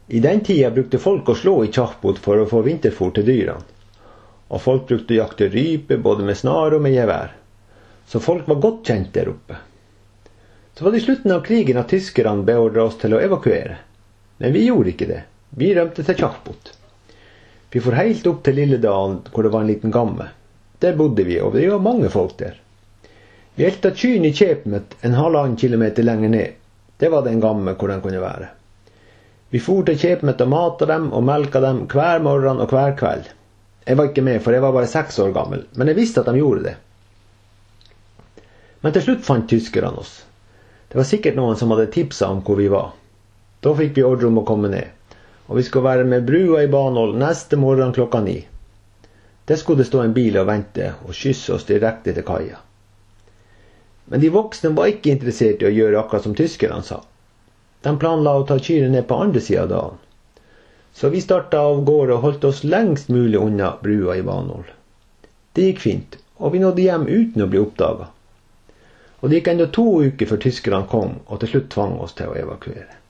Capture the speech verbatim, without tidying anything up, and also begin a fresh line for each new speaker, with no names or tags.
I den tida brukte folk å slå i kjappbot for å få vinterfôr til dyrene. Og folk brukte å jakte rype både med snar og med gevær. Så folk var godt kjent der oppe. Så var det i slutten av krigen at tyskerne beordret oss til å evakuere. Men vi gjorde ikke det. Vi rømte til kjappbot. Vi for helt opp til Lilledalen, hvor det var en liten gamme. Der bodde vi, og det var mange folk der. Vi elta kyrne i Kjepmet en halvannen kilometer lenger ned. Det var den gamme hvor den kunne være. Vi for til Kjepmet og matet dem og melka dem hver morgen og hver kveld. Jeg var ikke med, for jeg var bare seks år gammel, men jeg visste at de gjorde det. Men til slutt fant tyskerne oss. Det var sikkert noen som hadde tipset om hvor vi var. Da fikk vi ordre om å komme ned, og vi skulle være med brua i Banål neste morgen klokka ni. Der skulle det stå en bil og vente og kysse oss direkte til kaia. Men de voksne var ikke interessert i å gjøre akkurat som tyskerne sa. De planla å ta kyrne ned på andre siden av dagen. Så vi startet av gårde og holdt oss lengst mulig unna brua i Banål. Det gikk fint, og vi nådde hjem uten å bli oppdaget. Og det gikk enda to uker før tyskerne kom og til slutt tvang oss til å evakuere.